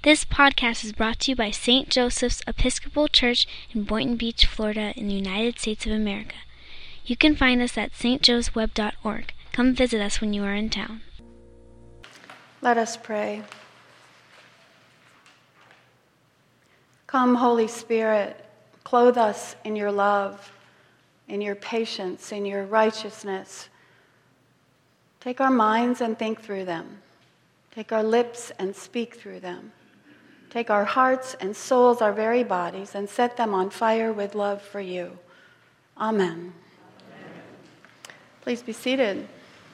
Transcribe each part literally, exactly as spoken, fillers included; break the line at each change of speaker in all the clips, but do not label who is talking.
This podcast is brought to you by Saint Joseph's Episcopal Church in Boynton Beach, Florida, in the United States of America. You can find us at s t joes web dot org. Come visit us when you are in town.
Let us pray. Come, Holy Spirit, clothe us in your love, in your patience, in your righteousness. Take our minds and think through them. Take our lips and speak through them. Take our hearts and souls, our very bodies, and set them on fire with love for you. Amen. Amen. Please be seated.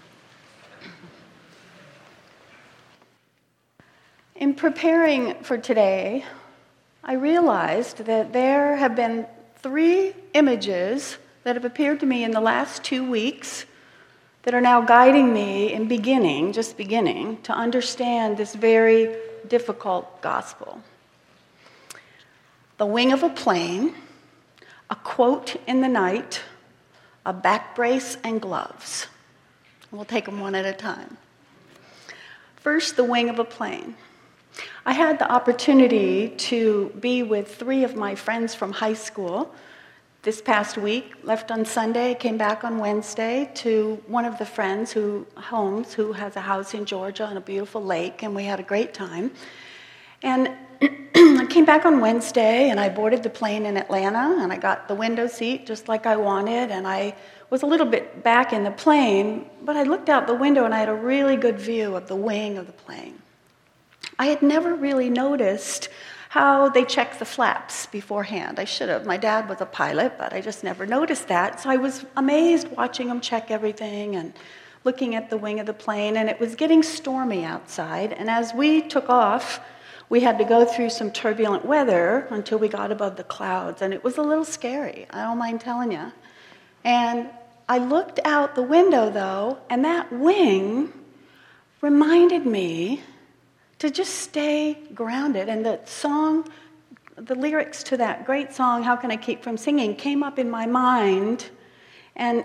In preparing for today, I realized that there have been three images that have appeared to me in the last two weeks that are now guiding me in beginning, just beginning, to understand this very difficult gospel. The wing of a plane, a quote in the night, a back brace, and gloves. We'll take them one at a time. First, the wing of a plane. I had the opportunity to be with three of my friends from high school this past week. Left on Sunday, came back on Wednesday to one of the friends who homes who has a house in Georgia on a beautiful lake, and we had a great time. And I came back on Wednesday, and I boarded the plane in Atlanta, and I got the window seat just like I wanted, and I was a little bit back in the plane, but I looked out the window, and I had a really good view of the wing of the plane. I had never really noticed how they check the flaps beforehand. I should have. My dad was a pilot, but I just never noticed that. So I was amazed watching them check everything and looking at the wing of the plane, and it was getting stormy outside. And as we took off, we had to go through some turbulent weather until we got above the clouds, and it was a little scary, I don't mind telling you. And I looked out the window, though, and that wing reminded me to just stay grounded. And the song, the lyrics to that great song, How Can I Keep From Singing, came up in my mind. And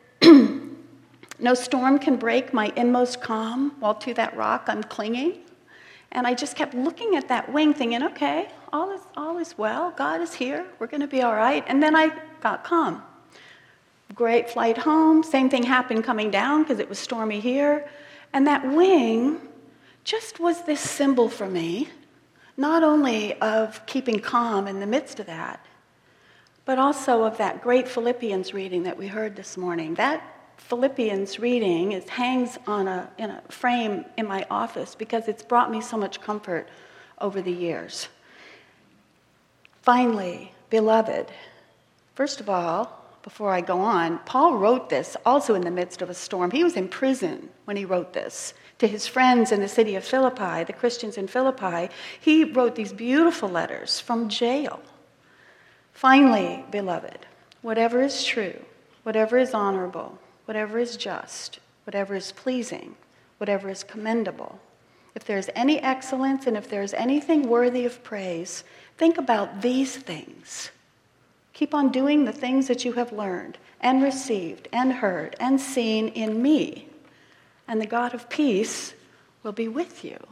no storm can break my inmost calm, while to that rock I'm clinging. And I just kept looking at that wing thinking, okay, all is, all is well. God is here. We're going to be all right. And then I got calm. Great flight home. Same thing happened coming down because it was stormy here. And that wing just was this symbol for me, not only of keeping calm in the midst of that, but also of that great Philippians reading that we heard this morning. That Philippians reading is, hangs on a, in a frame in my office because it's brought me so much comfort over the years. Finally, beloved, first of all, before I go on, Paul wrote this also in the midst of a storm. He was in prison when he wrote this. To his friends in the city of Philippi, the Christians in Philippi, he wrote these beautiful letters from jail. Finally, beloved, whatever is true, whatever is honorable, whatever is just, whatever is pleasing, whatever is commendable, if there is any excellence and if there is anything worthy of praise, think about these things. Keep on doing the things that you have learned and received and heard and seen in me, and the God of peace will be with you.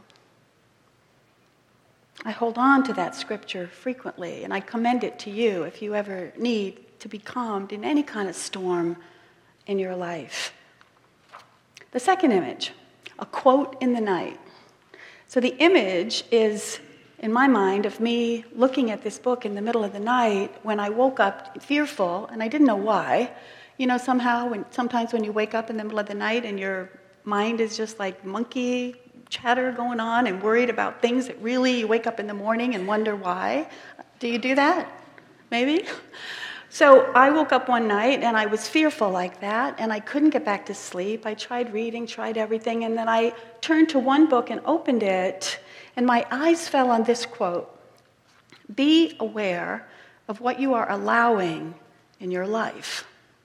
I hold on to that scripture frequently, and I commend it to you if you ever need to be calmed in any kind of storm in your life. The second image, a quote in the night. So the image is, in my mind, of me looking at this book in the middle of the night when I woke up fearful, and I didn't know why. You know, somehow, when sometimes when you wake up in the middle of the night and your mind is just like monkey chatter going on and worried about things that really you wake up in the morning and wonder why. Do you do that? Maybe? So I woke up one night and I was fearful like that, and I couldn't get back to sleep. I tried reading, tried everything, and then I turned to one book and opened it, and my eyes fell on this quote: "Be aware of what you are allowing in your life."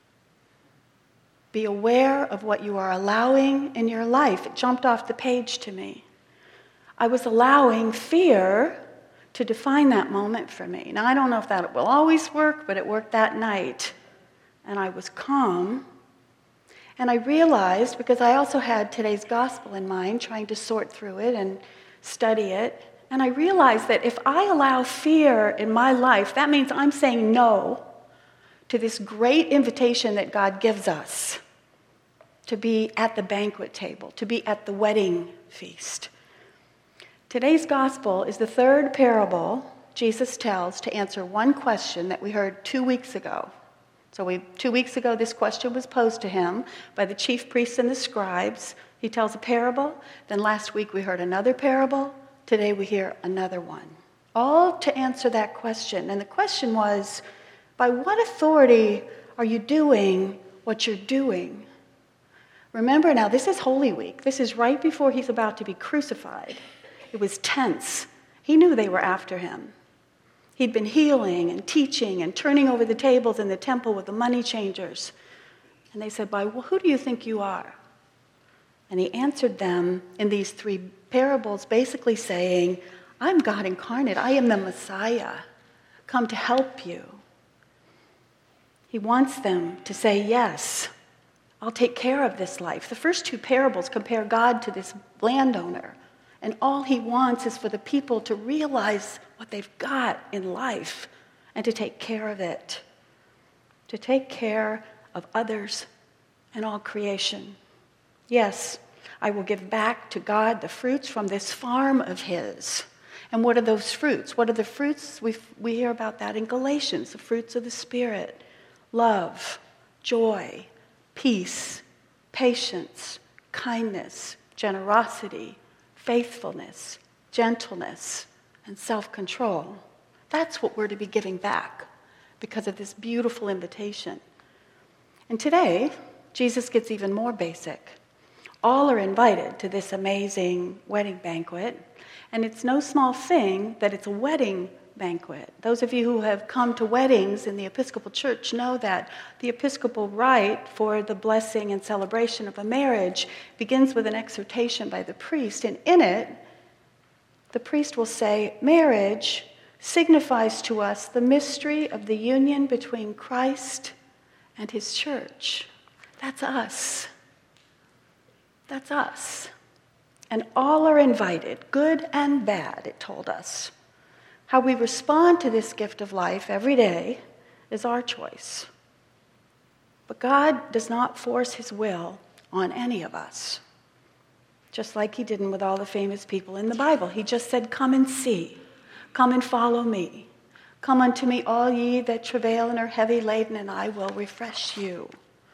Be aware of what you are allowing in your life. It jumped off the page to me. I was allowing fear to define that moment for me. Now, I don't know if that will always work, but it worked that night. And I was calm. And I realized, because I also had today's gospel in mind, trying to sort through it and study it, And I realized that if I allow fear in my life, that means I'm saying no to this great invitation that God gives us to be at the banquet table, to be at the wedding feast. Today's gospel is the third parable Jesus tells to answer one question that we heard two weeks ago. So we, two weeks ago, this question was posed to him by the chief priests and the scribes. He tells a parable. Then last week we heard another parable. Today we hear another one. All to answer that question. And the question was, by what authority are you doing what you're doing? Remember now, this is Holy Week. This is right before he's about to be crucified. It was tense. He knew they were after him. He'd been healing and teaching and turning over the tables in the temple with the money changers. And they said, "By who do you think you are?" And he answered them in these three parables, basically saying, "I'm God incarnate. I am the Messiah, come to help you." He wants them to say, "Yes, I'll take care of this life." The first two parables compare God to this landowner. And all he wants is for the people to realize what they've got in life and to take care of it, to take care of others and all creation. Yes, I will give back to God the fruits from this farm of his. And what are those fruits? What are the fruits? We we hear about that in Galatians, the fruits of the Spirit: love, joy, peace, patience, kindness, generosity, faithfulness, gentleness, and self-control. That's what we're to be giving back because of this beautiful invitation. And today, Jesus gets even more basic. All are invited to this amazing wedding banquet, and it's no small thing that it's a wedding banquet. Those of you who have come to weddings in the Episcopal Church know that the Episcopal rite for the blessing and celebration of a marriage begins with an exhortation by the priest, and in it, the priest will say, "Marriage signifies to us the mystery of the union between Christ and his church." That's us. That's us. And all are invited, good and bad, it told us. How we respond to this gift of life every day is our choice. But God does not force his will on any of us, just like he didn't with all the famous people in the Bible. He just said, "Come and see. Come and follow me. Come unto me, all ye that travail and are heavy laden, and I will refresh you."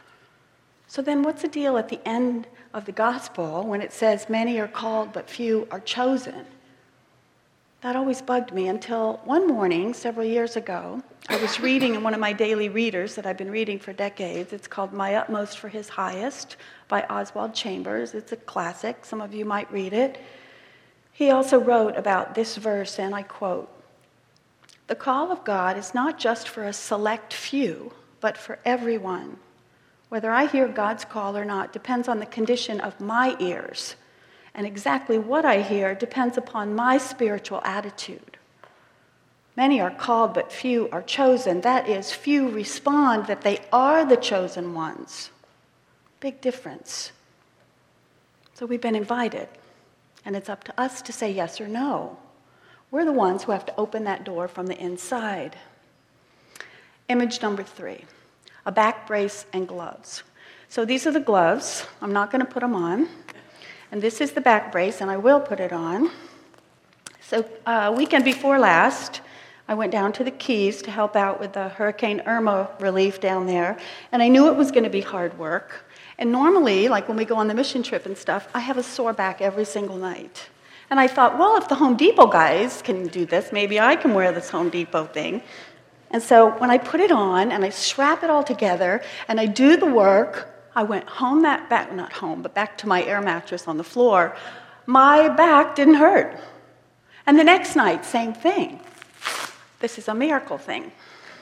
So then what's the deal at the end of the gospel when it says, "Many are called, but few are chosen"? That always bugged me until one morning, several years ago, I was reading in one of my daily readers that I've been reading for decades. It's called My Utmost for His Highest by Oswald Chambers. It's a classic. Some of you might read it. He also wrote about this verse, and I quote, "The call of God is not just for a select few, but for everyone. Whether I hear God's call or not depends on the condition of my ears. And exactly what I hear depends upon my spiritual attitude. Many are called, but few are chosen. That is, few respond that they are the chosen ones." Big difference. So we've been invited, and it's up to us to say yes or no. We're the ones who have to open that door from the inside. Image number three, a back brace and gloves. So these are the gloves. I'm not going to put them on. And this is the back brace, and I will put it on. So uh, weekend before last, I went down to the Keys to help out with the Hurricane Irma relief down there, and I knew it was going to be hard work. And normally, like when we go on the mission trip and stuff, I have a sore back every single night. And I thought, well, if the Home Depot guys can do this, maybe I can wear this Home Depot thing. And so when I put it on, and I strap it all together, and I do the work, I went home that back, not home, but back to my air mattress on the floor. My back didn't hurt. And the next night, same thing. This is a miracle thing.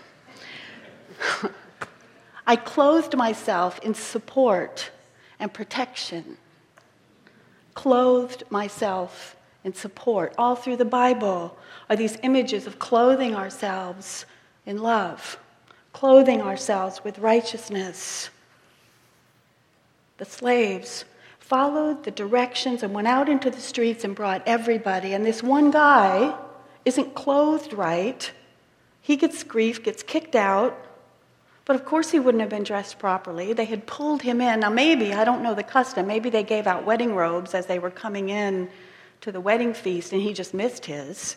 I clothed myself in support and protection. Clothed myself in support. All through the Bible are these images of clothing ourselves in love, clothing ourselves with righteousness. The slaves followed the directions and went out into the streets and brought everybody. And this one guy isn't clothed right. He gets grief, gets kicked out. But of course he wouldn't have been dressed properly. They had pulled him in. Now maybe, I don't know the custom, maybe they gave out wedding robes as they were coming in to the wedding feast and he just missed his.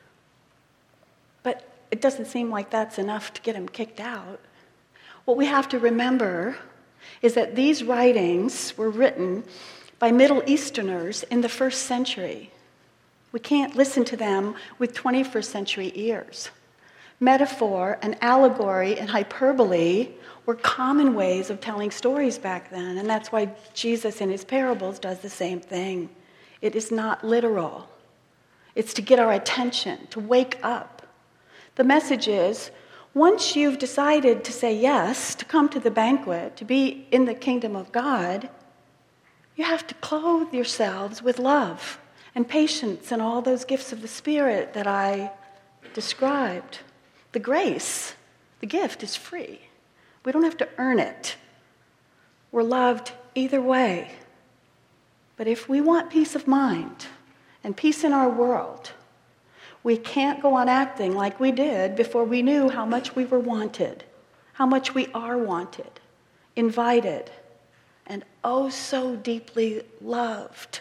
But it doesn't seem like that's enough to get him kicked out. What we have to remember is that these writings were written by Middle Easterners in the first century. We can't listen to them with twenty-first century ears. Metaphor and allegory and hyperbole were common ways of telling stories back then, and that's why Jesus in his parables does the same thing. It is not literal. It's to get our attention, to wake up. The message is, once you've decided to say yes, to come to the banquet, to be in the kingdom of God, you have to clothe yourselves with love and patience and all those gifts of the Spirit that I described. The grace, the gift is free. We don't have to earn it. We're loved either way. But if we want peace of mind and peace in our world, we can't go on acting like we did before we knew how much we were wanted, how much we are wanted, invited, and oh so deeply loved.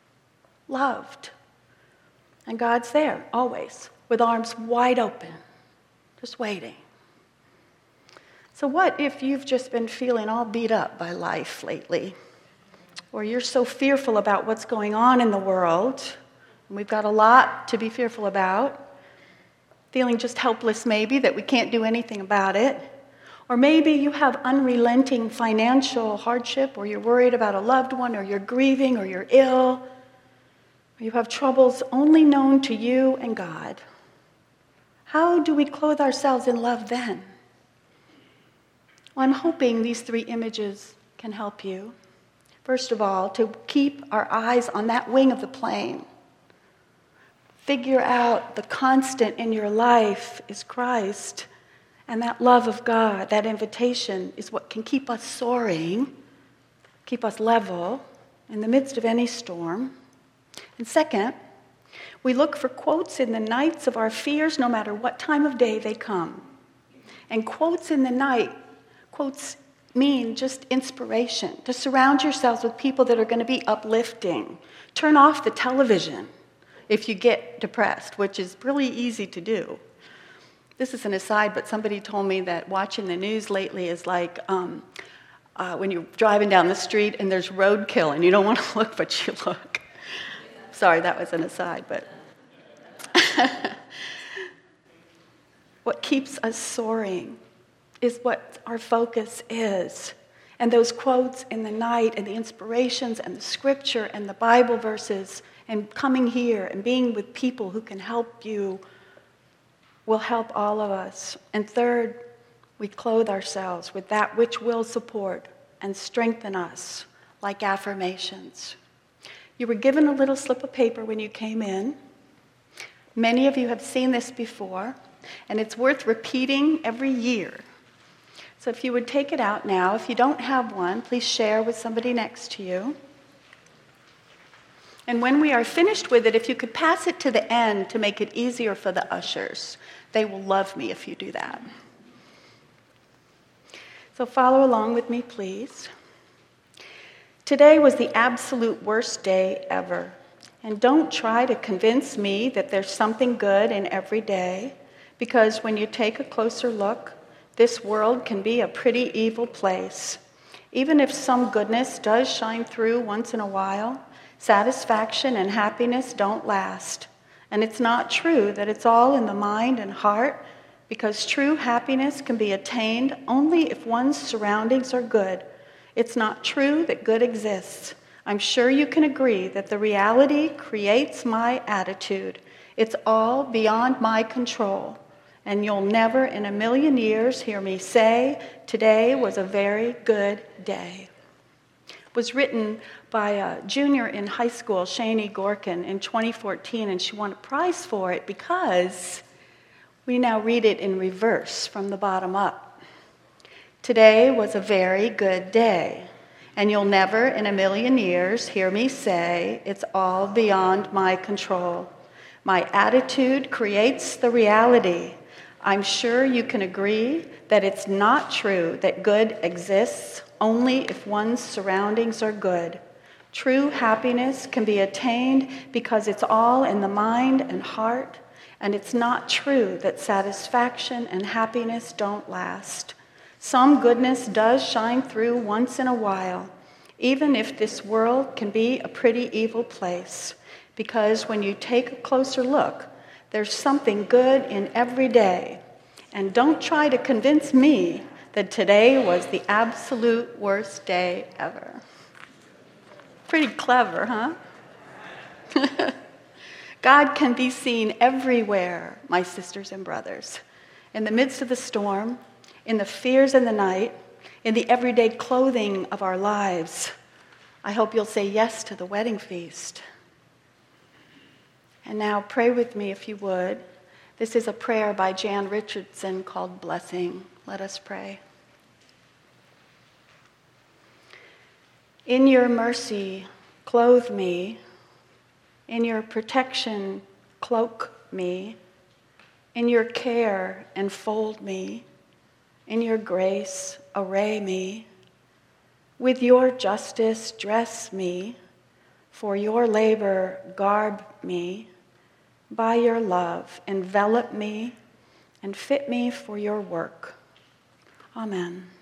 Loved. And God's there, always, with arms wide open, just waiting. So what if you've just been feeling all beat up by life lately? Or you're so fearful about what's going on in the world, and we've got a lot to be fearful about, feeling just helpless maybe that we can't do anything about it. Or maybe you have unrelenting financial hardship, or you're worried about a loved one, or you're grieving, or you're ill, or you have troubles only known to you and God. How do we clothe ourselves in love then? Well, I'm hoping these three images can help you. First of all, to keep our eyes on that wing of the plane. Figure out the constant in your life is Christ, and that love of God, that invitation, is what can keep us soaring, keep us level in the midst of any storm. And second, we look for quotes in the nights of our fears, no matter what time of day they come. And quotes in the night, quotes mean just inspiration, to surround yourselves with people that are going to be uplifting. Turn off the television if you get depressed, which is really easy to do. This is an aside, but somebody told me that watching the news lately is like um, uh, when you're driving down the street and there's roadkill and you don't want to look, but you look. Sorry, that was an aside, but what keeps us soaring is what our focus is. And those quotes in the night and the inspirations and the scripture and the Bible verses and coming here and being with people who can help you will help all of us. And third, we clothe ourselves with that which will support and strengthen us, like affirmations. You were given a little slip of paper when you came in. Many of you have seen this before, and it's worth repeating every year. So if you would take it out now, if you don't have one, please share with somebody next to you. And when we are finished with it, if you could pass it to the end to make it easier for the ushers. They will love me if you do that. So follow along with me, please. Today was the absolute worst day ever. And don't try to convince me that there's something good in every day, because when you take a closer look, this world can be a pretty evil place. Even if some goodness does shine through once in a while, satisfaction and happiness don't last. And it's not true that it's all in the mind and heart, because true happiness can be attained only if one's surroundings are good. It's not true that good exists. I'm sure you can agree that the reality creates my attitude. It's all beyond my control. And you'll never in a million years hear me say, today was a very good day. It was written by a junior in high school, Shani Gorkin, in twenty fourteen, and she won a prize for it because we now read it in reverse from the bottom up. Today was a very good day. And you'll never in a million years hear me say it's all beyond my control. My attitude creates the reality. I'm sure you can agree that it's not true that good exists only if one's surroundings are good. True happiness can be attained because it's all in the mind and heart, and it's not true that satisfaction and happiness don't last. Some goodness does shine through once in a while, even if this world can be a pretty evil place, because when you take a closer look, there's something good in every day. And don't try to convince me that today was the absolute worst day ever. Pretty clever, huh? God can be seen everywhere, my sisters and brothers. In the midst of the storm, in the fears in the night, in the everyday clothing of our lives. I hope you'll say yes to the wedding feast. And now pray with me if you would. This is a prayer by Jan Richardson called Blessing. Let us pray. In your mercy, clothe me. In your protection, cloak me. In your care, enfold me. In your grace, array me. With your justice, dress me. For your labor, garb me. By your love, envelop me and fit me for your work. Amen.